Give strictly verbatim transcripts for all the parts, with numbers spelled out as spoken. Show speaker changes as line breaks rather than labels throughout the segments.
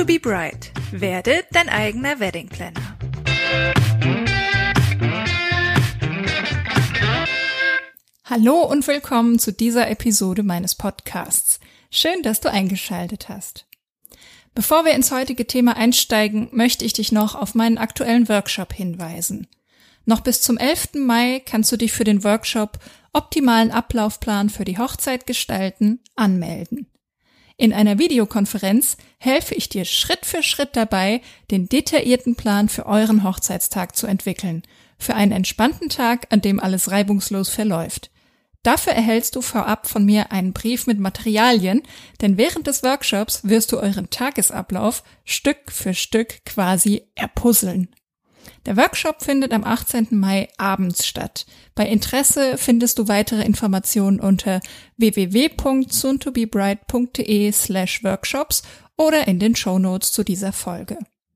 to be bride. Werde dein eigener Wedding Planner.
Hallo und willkommen zu dieser Episode meines Podcasts. Schön, dass du eingeschaltet hast. Bevor wir ins heutige Thema einsteigen, möchte ich dich noch auf meinen aktuellen Workshop hinweisen. Noch bis zum elften Mai kannst du dich für den Workshop Optimalen Ablaufplan für die Hochzeit gestalten anmelden. In einer Videokonferenz helfe ich dir Schritt für Schritt dabei, den detaillierten Plan für euren Hochzeitstag zu entwickeln, für einen entspannten Tag, an dem alles reibungslos verläuft. Dafür erhältst du vorab von mir einen Brief mit Materialien, denn während des Workshops wirst du euren Tagesablauf Stück für Stück quasi erpuzzeln. Der Workshop findet am achtzehnten Mai abends statt. Bei Interesse findest du weitere Informationen unter w w w punkt soon to be bride punkt d e slash workshops oder in den Shownotes zu dieser Folge.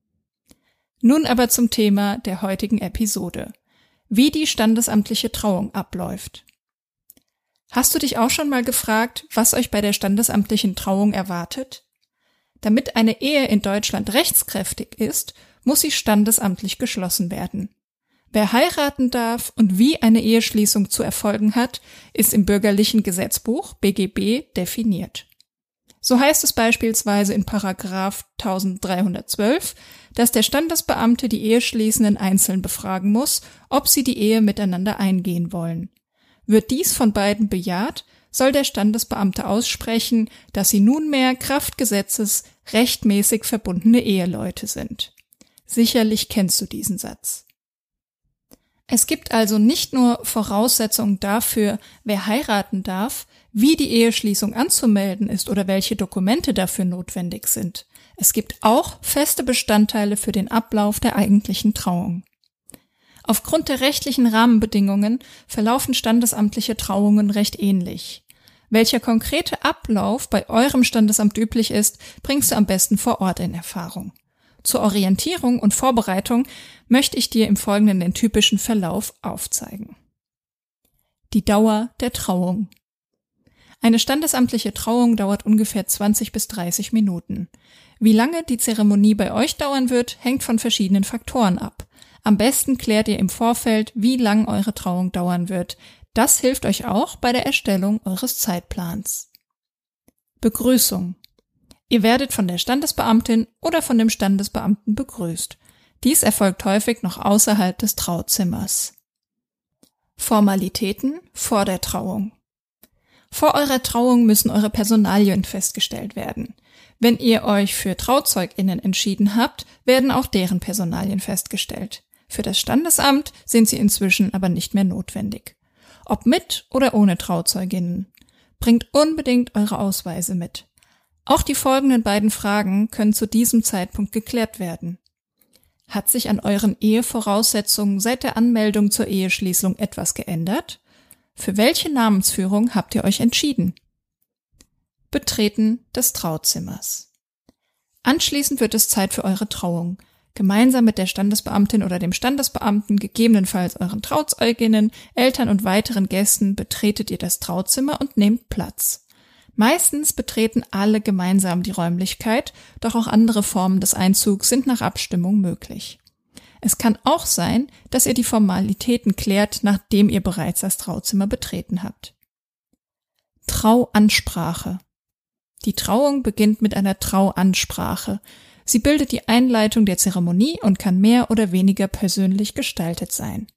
Nun aber zum Thema der heutigen Episode: Wie die standesamtliche Trauung abläuft. Hast du dich auch schon mal gefragt, was euch bei der standesamtlichen Trauung erwartet? Damit eine Ehe in Deutschland rechtskräftig ist, muss sie standesamtlich geschlossen werden. Wer heiraten darf und wie eine Eheschließung zu erfolgen hat, ist im bürgerlichen Gesetzbuch B G B definiert. So heißt es beispielsweise in Paragraph dreizehnhundertzwölf, dass der Standesbeamte die Eheschließenden einzeln befragen muss, ob sie die Ehe miteinander eingehen wollen. Wird dies von beiden bejaht, soll der Standesbeamte aussprechen, dass sie nunmehr Kraft Gesetzes rechtmäßig verbundene Eheleute sind. Sicherlich kennst du diesen Satz. Es gibt also nicht nur Voraussetzungen dafür, wer heiraten darf, wie die Eheschließung anzumelden ist oder welche Dokumente dafür notwendig sind. Es gibt auch feste Bestandteile für den Ablauf der eigentlichen Trauung. Aufgrund der rechtlichen Rahmenbedingungen verlaufen standesamtliche Trauungen recht ähnlich. Welcher konkrete Ablauf bei eurem Standesamt üblich ist, bringst du am besten vor Ort in Erfahrung. Zur Orientierung und Vorbereitung möchte ich dir im Folgenden den typischen Verlauf aufzeigen. Die Dauer der Trauung. Eine standesamtliche Trauung dauert ungefähr zwanzig bis dreißig Minuten. Wie lange die Zeremonie bei euch dauern wird, hängt von verschiedenen Faktoren ab. Am besten klärt ihr im Vorfeld, wie lang eure Trauung dauern wird. Das hilft euch auch bei der Erstellung eures Zeitplans. Begrüßung. Ihr werdet von der Standesbeamtin oder von dem Standesbeamten begrüßt. Dies erfolgt häufig noch außerhalb des Trauzimmers. Formalitäten vor der Trauung. Vor eurer Trauung müssen eure Personalien festgestellt werden. Wenn ihr euch für TrauzeugInnen entschieden habt, werden auch deren Personalien festgestellt. Für das Standesamt sind sie inzwischen aber nicht mehr notwendig. Ob mit oder ohne Trauzeuginnen. Bringt unbedingt eure Ausweise mit. Auch die folgenden beiden Fragen können zu diesem Zeitpunkt geklärt werden. Hat sich an euren Ehevoraussetzungen seit der Anmeldung zur Eheschließung etwas geändert? Für welche Namensführung habt ihr euch entschieden? Betreten des Trauzimmers. Anschließend wird es Zeit für eure Trauung. Gemeinsam mit der Standesbeamtin oder dem Standesbeamten, gegebenenfalls euren Trauzeuginnen, Eltern und weiteren Gästen betretet ihr das Trauzimmer und nehmt Platz. Meistens betreten alle gemeinsam die Räumlichkeit, doch auch andere Formen des Einzugs sind nach Abstimmung möglich. Es kann auch sein, dass ihr die Formalitäten klärt, nachdem ihr bereits das Trauzimmer betreten habt. Trauansprache. Die Trauung beginnt mit einer Trauansprache. Sie bildet die Einleitung der Zeremonie und kann mehr oder weniger persönlich gestaltet sein.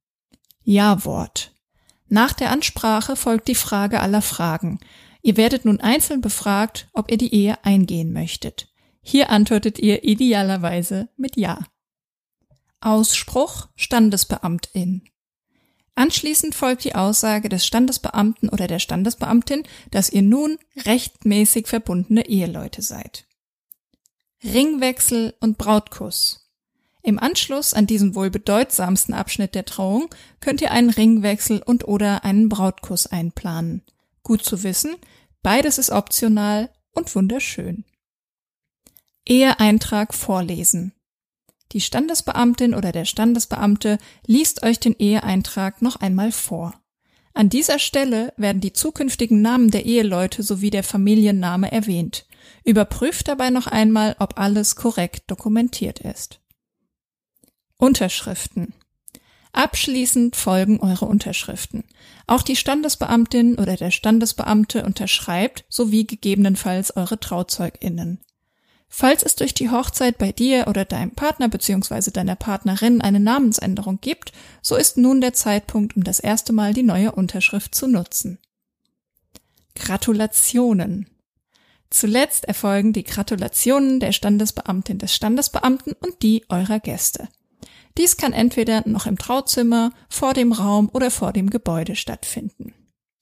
Ja-Wort. Nach der Ansprache folgt die Frage aller Fragen. Ihr werdet nun einzeln befragt, ob ihr die Ehe eingehen möchtet. Hier antwortet ihr idealerweise mit Ja. Ausspruch Standesbeamtin. Anschließend folgt die Aussage des Standesbeamten oder der Standesbeamtin, dass ihr nun rechtmäßig verbundene Eheleute seid. Ringwechsel und Brautkuss. Im Anschluss an diesen wohl bedeutsamsten Abschnitt der Trauung könnt ihr einen Ringwechsel und oder einen Brautkuss einplanen. Gut zu wissen, beides ist optional und wunderschön. Eheeintrag vorlesen. Die Standesbeamtin oder der Standesbeamte liest euch den Eheeintrag noch einmal vor. An dieser Stelle werden die zukünftigen Namen der Eheleute sowie der Familienname erwähnt. Überprüft dabei noch einmal, ob alles korrekt dokumentiert ist. Unterschriften. Abschließend folgen eure Unterschriften. Auch die Standesbeamtin oder der Standesbeamte unterschreibt, sowie gegebenenfalls eure TrauzeugInnen. Falls es durch die Hochzeit bei dir oder deinem Partner bzw. deiner Partnerin eine Namensänderung gibt, so ist nun der Zeitpunkt, um das erste Mal die neue Unterschrift zu nutzen. Gratulationen. Zuletzt erfolgen die Gratulationen der Standesbeamtin des Standesbeamten und die eurer Gäste. Dies kann entweder noch im Trauzimmer, vor dem Raum oder vor dem Gebäude stattfinden.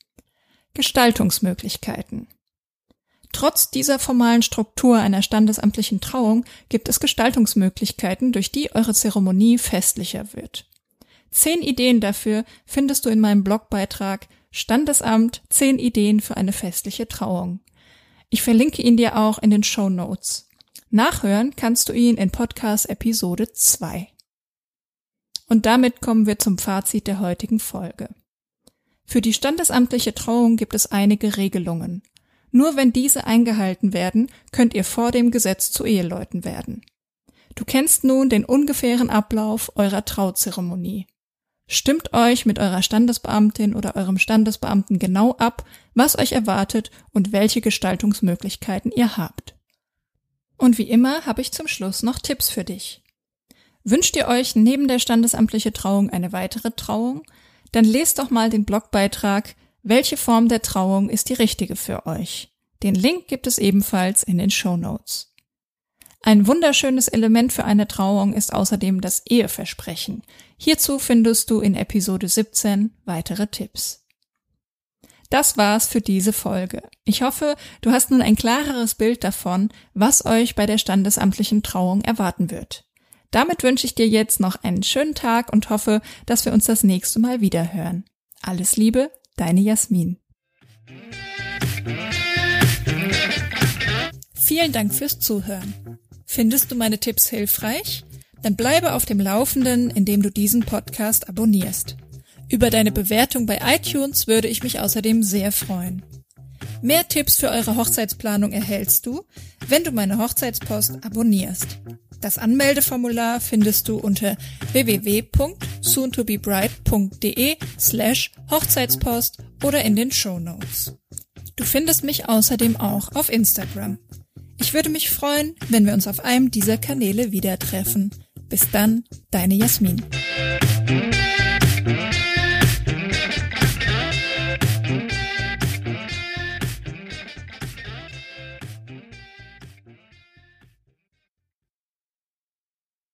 Gestaltungsmöglichkeiten. Trotz dieser formalen Struktur einer standesamtlichen Trauung gibt es Gestaltungsmöglichkeiten, durch die eure Zeremonie festlicher wird. Zehn Ideen dafür findest du in meinem Blogbeitrag Standesamt, zehn Ideen für eine festliche Trauung. Ich verlinke ihn dir auch in den Shownotes. Nachhören kannst du ihn in Podcast Episode zwei. Und damit kommen wir zum Fazit der heutigen Folge. Für die standesamtliche Trauung gibt es einige Regelungen. Nur wenn diese eingehalten werden, könnt ihr vor dem Gesetz zu Eheleuten werden. Du kennst nun den ungefähren Ablauf eurer Trauzeremonie. Stimmt euch mit eurer Standesbeamtin oder eurem Standesbeamten genau ab, was euch erwartet und welche Gestaltungsmöglichkeiten ihr habt. Und wie immer habe ich zum Schluss noch Tipps für dich. Wünscht ihr euch neben der standesamtliche Trauung eine weitere Trauung? Dann lest doch mal den Blogbeitrag Welche Form der Trauung ist die richtige für euch? Den Link gibt es ebenfalls in den Shownotes. Ein wunderschönes Element für eine Trauung ist außerdem das Eheversprechen. Hierzu findest du in Episode siebzehn weitere Tipps. Das war's für diese Folge. Ich hoffe, du hast nun ein klareres Bild davon, was euch bei der standesamtlichen Trauung erwarten wird. Damit wünsche ich dir jetzt noch einen schönen Tag und hoffe, dass wir uns das nächste Mal wieder hören. Alles Liebe, deine Jasmin. Vielen Dank fürs Zuhören. Findest du meine Tipps hilfreich? Dann bleibe auf dem Laufenden, indem du diesen Podcast abonnierst. Über deine Bewertung bei iTunes würde ich mich außerdem sehr freuen. Mehr Tipps für eure Hochzeitsplanung erhältst du, wenn du meine Hochzeitspost abonnierst. Das Anmeldeformular findest du unter w w w punkt soontobebride punkt de slash Hochzeitspost oder in den Shownotes. Du findest mich außerdem auch auf Instagram. Ich würde mich freuen, wenn wir uns auf einem dieser Kanäle wieder treffen. Bis dann, deine Jasmin.